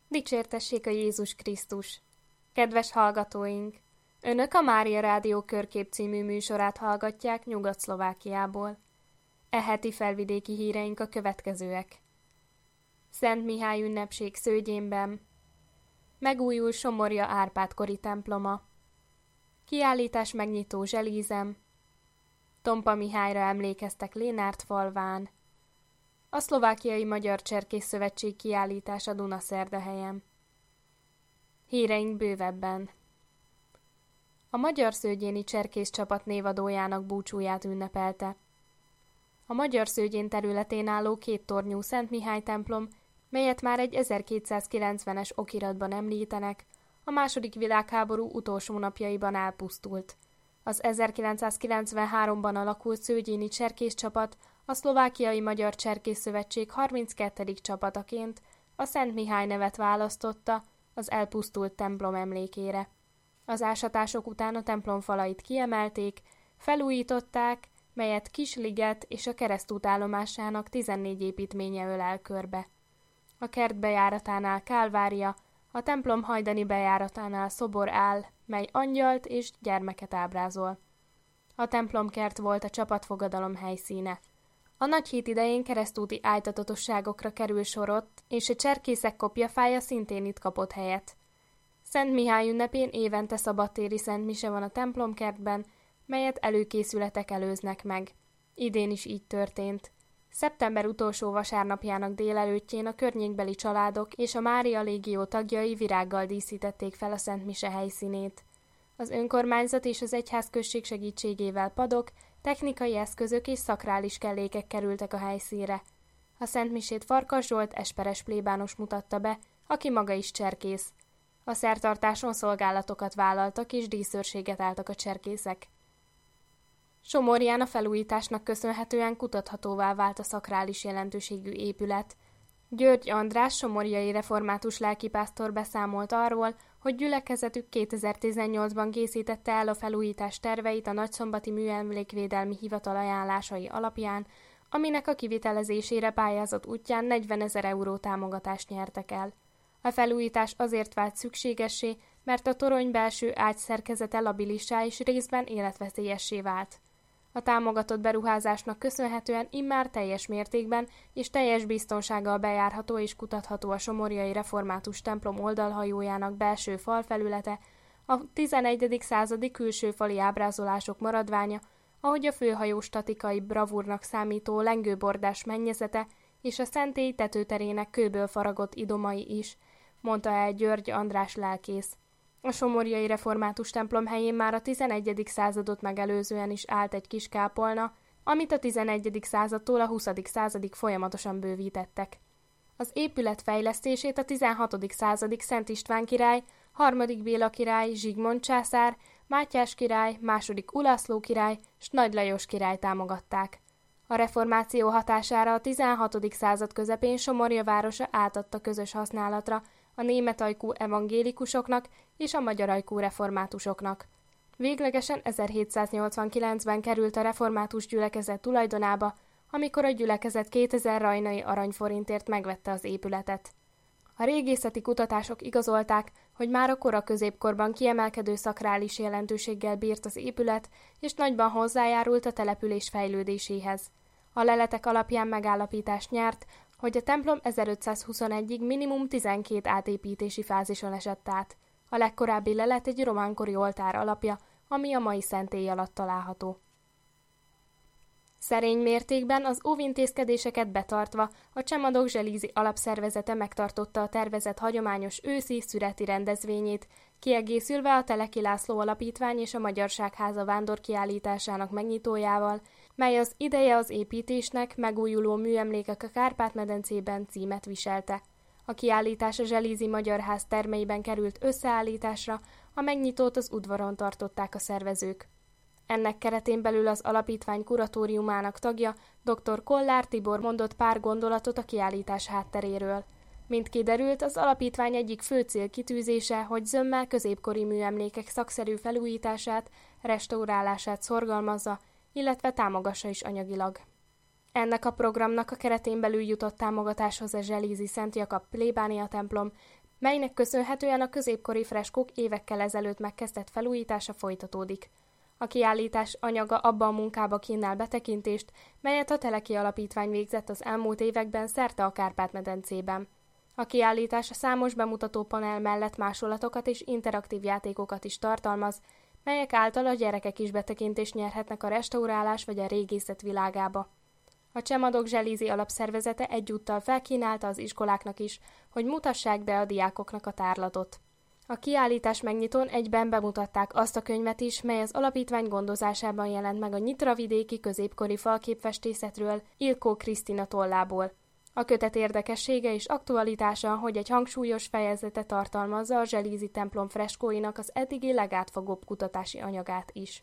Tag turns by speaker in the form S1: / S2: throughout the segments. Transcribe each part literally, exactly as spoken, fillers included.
S1: Dicsértessék a Jézus Krisztus! Kedves hallgatóink! Önök a Mária Rádió Körkép című műsorát hallgatják Nyugat-Szlovákiából. E heti felvidéki híreink a következőek. Szent Mihály ünnepség Szőgyénben. Megújul Somorja Árpád-kori temploma. Kiállítás megnyitó Zselízem. Tompa Mihályra emlékeztek Lénárt falván. A Szlovákiai Magyar Cserkész Szövetség kiállítása Dunaszerdahelyen. Híreink bővebben. A Magyar Szőgyéni Cserkész csapat névadójának búcsúját ünnepelte. A Magyar Szőgyén területén álló kéttornyú Szent Mihály templom, melyet már egy ezerkétszázkilencvenes okiratban említenek, a második világháború utolsó napjaiban elpusztult. Az ezerkilencszázkilencvenháromban alakult szőgyéni cserkész csapat a Szlovákiai Magyar Cserkész Szövetség harminckettedik csapataként a Szent Mihály nevet választotta az elpusztult templom emlékére. Az ásatások után a templom falait kiemelték, felújították, melyet Kisliget és a keresztút állomásának tizennégy építménye ölel körbe. A kert bejáratánál Kálvária, a templom hajdani bejáratánál szobor áll, mely angyalt és gyermeket ábrázol. A templomkert volt a csapatfogadalom helyszíne. A nagy hét idején keresztúti ájtatatosságokra kerül sor ott, és a cserkészek kopjafája szintén itt kapott helyet. Szent Mihály ünnepén évente szabadtéri szentmise van a templomkertben, melyet előkészületek előznek meg. Idén is így történt. Szeptember utolsó vasárnapjának délelőttjén a környékbeli családok és a Mária Légió tagjai virággal díszítették fel a szentmise helyszínét. Az önkormányzat és az egyházközség segítségével padok, technikai eszközök és szakrális kellékek kerültek a helyszínre. A szentmisét Farkas Zsolt esperes plébános mutatta be, aki maga is cserkész. A szertartáson szolgálatokat vállaltak és díszőrséget álltak a cserkészek. Somorján a felújításnak köszönhetően kutathatóvá vált a szakrális jelentőségű épület. György András somorjai református lelkipásztor beszámolt arról, hogy gyülekezetük kétezer-tizennyolcban készítette el a felújítás terveit a Nagyszombati Műemlékvédelmi Hivatal ajánlásai alapján, aminek a kivitelezésére pályázat útján negyvenezer euró támogatást nyertek el. A felújítás azért vált szükségessé, mert a torony belső ágyszerkezete labilissá és részben életveszélyessé vált. A támogatott beruházásnak köszönhetően immár teljes mértékben és teljes biztonsággal bejárható és kutatható a somorjai református templom oldalhajójának belső falfelülete, a tizenegyedik századi külső fali ábrázolások maradványa, ahogy a főhajó statikai bravúrnak számító lengőbordás mennyezete és a szentély tetőterének kőből faragott idomai is, mondta el György András lelkész. A somorjai református templom helyén már a tizenegyedik századot megelőzően is állt egy kis kápolna, amit a tizenegyedik századtól a huszadik századig folyamatosan bővítettek. Az épület fejlesztését a tizenhatodik századig Szent István király, harmadik Béla király, Zsigmond császár, Mátyás király, második Ulászló király s Nagy Lajos király támogatták. A reformáció hatására a tizenhatodik század közepén Somorja városa átadta közös használatra a német ajkú evangélikusoknak és a magyar ajkú reformátusoknak. Véglegesen ezerhétszáznyolcvankilencben került a református gyülekezet tulajdonába, amikor a gyülekezet kétezer rajnai aranyforintért megvette az épületet. A régészeti kutatások igazolták, hogy már a kora középkorban kiemelkedő szakrális jelentőséggel bírt az épület, és nagyban hozzájárult a település fejlődéséhez. A leletek alapján megállapítást nyert, hogy a templom ezerötszázhuszonegyig minimum tizenkét átépítési fázison esett át. A legkorábbi lelet egy románkori oltár alapja, ami a mai szentély alatt található. Szerény mértékben az óvintézkedéseket betartva a Csemadok Zselízi Alapszervezete megtartotta a tervezett hagyományos őszi szüreti rendezvényét, kiegészülve a Teleki László Alapítvány és a Magyarságháza vándorkiállításának megnyitójával, mely az ideje az építésnek, megújuló műemlékek a Kárpát-medencében címet viselte. A kiállítás a Zselízi Magyar Ház termeiben került összeállításra, a megnyitót az udvaron tartották a szervezők. Ennek keretén belül az alapítvány kuratóriumának tagja, dr. Kollár Tibor mondott pár gondolatot a kiállítás hátteréről. Mint kiderült, az alapítvány egyik fő célkitűzése, hogy zömmel középkori műemlékek szakszerű felújítását, restaurálását szorgalmazza, illetve támogassa is anyagilag. Ennek a programnak a keretén belül jutott támogatáshoz a zselízi Szent Jakab plébánia templom, melynek köszönhetően a középkori freskók évekkel ezelőtt megkezdett felújítása folytatódik. A kiállítás anyaga abba a munkába kínál betekintést, melyet a Teleki Alapítvány végzett az elmúlt években szerte a Kárpát-medencében. A kiállítás a számos bemutató panel mellett másolatokat és interaktív játékokat is tartalmaz, melyek által a gyerekek is betekintést nyerhetnek a restaurálás vagy a régészet világába. A Csemadok Zselízi alapszervezete egyúttal felkínálta az iskoláknak is, hogy mutassák be a diákoknak a tárlatot. A kiállítás megnyitón egyben bemutatták azt a könyvet is, mely az alapítvány gondozásában jelent meg a nyitravidéki középkori falképfestészetről Ilkó Krisztina tollából. A kötet érdekessége és aktualitása, hogy egy hangsúlyos fejezete tartalmazza a zselízi templom freskóinak az eddigi legátfogóbb kutatási anyagát is.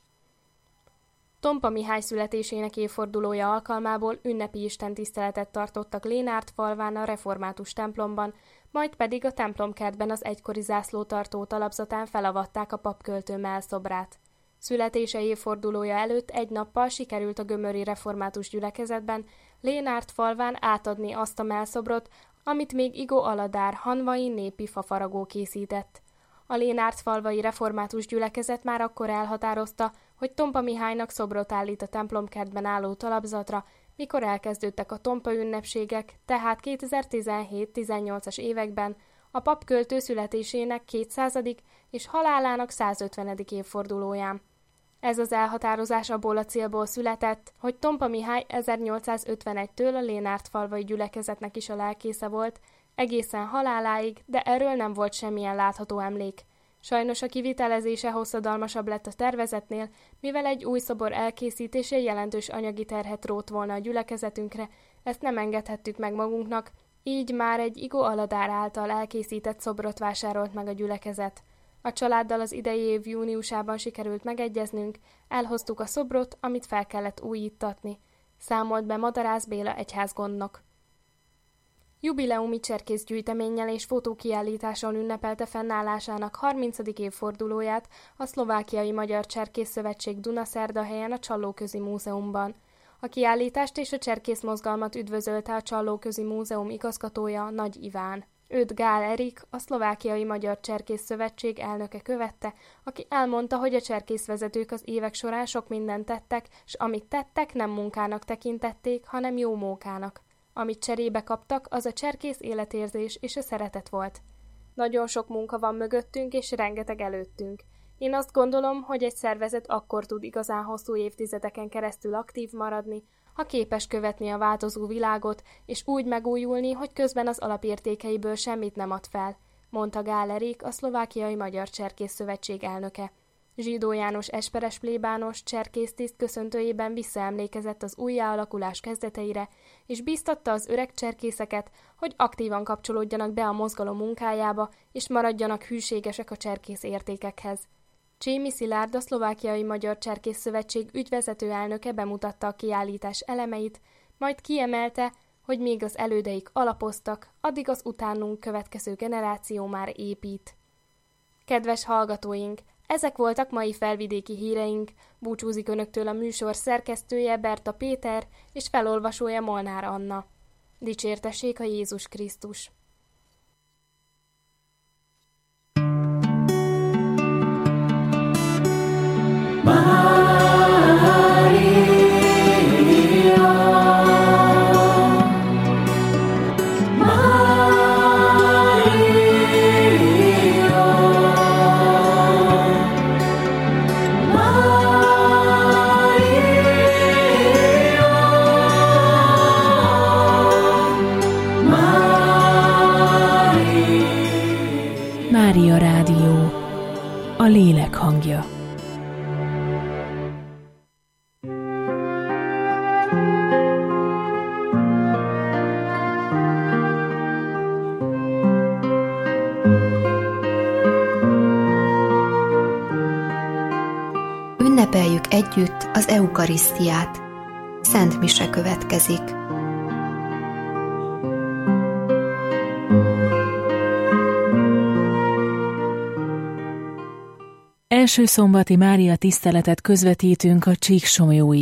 S1: Tompa Mihály születésének évfordulója alkalmából ünnepi istentiszteletet tartottak Lénárdfalván a református templomban, majd pedig a templomkertben az egykori zászlótartó talapzatán felavatták a papköltő mellszobrát. Születése évfordulója előtt egy nappal sikerült a gömöri református gyülekezetben Lénárdfalván átadni azt a mellszobrot, amit még Igó Aladár hanvai népi fafaragó készített. A Lénárdfalvai református gyülekezet már akkor elhatározta, hogy Tompa Mihálynak szobrot állít a templomkertben álló talapzatra, mikor elkezdődtek a tompa ünnepségek, tehát kétezer-tizenhét-tizennyolcas években a papköltő születésének kétszázadik és halálának százötvenedik évfordulóján. Ez az elhatározás abból a célból született, hogy Tompa Mihály ezernyolcszázötvenegytől a Lénárdfalvai gyülekezetnek is a lelkésze volt, egészen haláláig, de erről nem volt semmilyen látható emlék. Sajnos a kivitelezése hosszadalmasabb lett a tervezetnél, mivel egy új szobor elkészítése jelentős anyagi terhet rótt volna a gyülekezetünkre, ezt nem engedhettük meg magunknak, így már egy Igó Aladár által elkészített szobrot vásárolt meg a gyülekezet. A családdal az idei év júniusában sikerült megegyeznünk, elhoztuk a szobrot, amit fel kellett újítatni, számolt be Madarász Béla egyházgondnok. Jubileumi cserkészgyűjteménnyel és fotókiállítással ünnepelte fennállásának harmincadik évfordulóját a Szlovákiai Magyar Cserkész Szövetség Dunaszerdahelyen a Csallóközi Múzeumban. A kiállítást és a cserkészmozgalmat üdvözölte a Csallóközi Múzeum igazgatója, Nagy Iván. Őt Gál Erik, a Szlovákiai Magyar Cserkész Szövetség elnöke követte, aki elmondta, hogy a cserkészvezetők az évek során sok mindent tettek, s amit tettek, nem munkának tekintették, hanem jó mókának. Amit cserébe kaptak, az a cserkész életérzés és a szeretet volt. Nagyon sok munka van mögöttünk, és rengeteg előttünk. Én azt gondolom, hogy egy szervezet akkor tud igazán hosszú évtizedeken keresztül aktív maradni, ha képes követni a változó világot, és úgy megújulni, hogy közben az alapértékeiből semmit nem ad fel, mondta Gál Erik, a Szlovákiai Magyar Cserkész Szövetség elnöke. Zsidó János esperes plébános cserkésztiszt köszöntőjében visszaemlékezett az újjáalakulás kezdeteire, és bíztatta az öreg cserkészeket, hogy aktívan kapcsolódjanak be a mozgalom munkájába, és maradjanak hűségesek a cserkész értékekhez. Csémi Szilárd, a Szlovákiai Magyar Cserkész Szövetség ügyvezető elnöke bemutatta a kiállítás elemeit, majd kiemelte, hogy még az elődeik alapoztak, addig az utánunk következő generáció már épít. Kedves hallgatóink! Ezek voltak mai felvidéki híreink, búcsúzik önöktől a műsor szerkesztője Berta Péter és felolvasója Molnár Anna. Dicsértessék a Jézus Krisztus!
S2: Mária Rádió, a lélek hangja.
S3: Ünnepeljük együtt az eukarisztiát. Szent mise következik.
S2: Első szombati Mária tiszteletet közvetítünk a Csíksomlyói